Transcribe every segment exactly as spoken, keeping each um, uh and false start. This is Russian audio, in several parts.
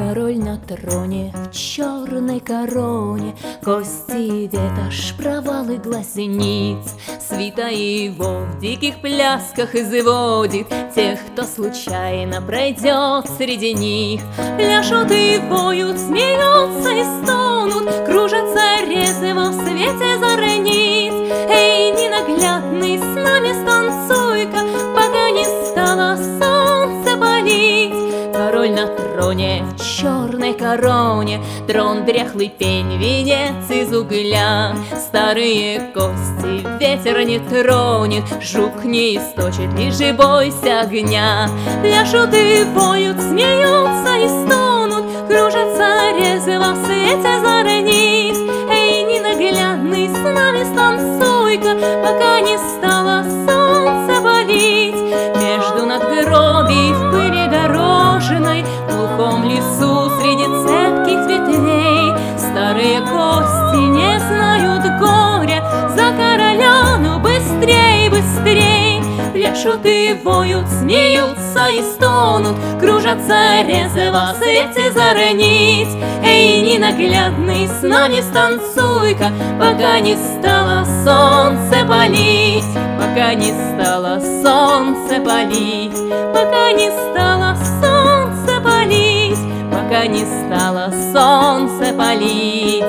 Король на троне, в черной короне, кости ветошь, провалы глазниц. Свита его в диких плясках изводит тех, кто случайно пройдет среди них. Пляшут и воют, смеются и стонут, кружатся резво в свете зорниц. Эй, ненаглядный, с нами станцуй-ка, пока не стало солнце палить. Король на троне, в черной короне, трон дряхлый пень, венец из угля. Старые кости ветер не тронет, жук не источит, лишь и бойся огня. Пляшут и воют, смеются и стонут, кружатся резво в свете зорниц. Эй, ненаглядный, с нами станцуй-ка, пока не стало солнце палить. Между надгробий в пыли дорожной, в глухом лесу среди цепких ветвей, старые кости не знают горя, за короля, ну быстрей, быстрей. Пляшут и воют, смеются и стонут, кружатся резво в свете зорниц. Эй, ненаглядный, с нами станцуй-ка, пока не стало солнце палить, пока не стало солнце палить, пока не стало солнце палить, пока не стало солнце палить.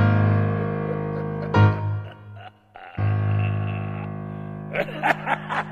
Ha ha ha!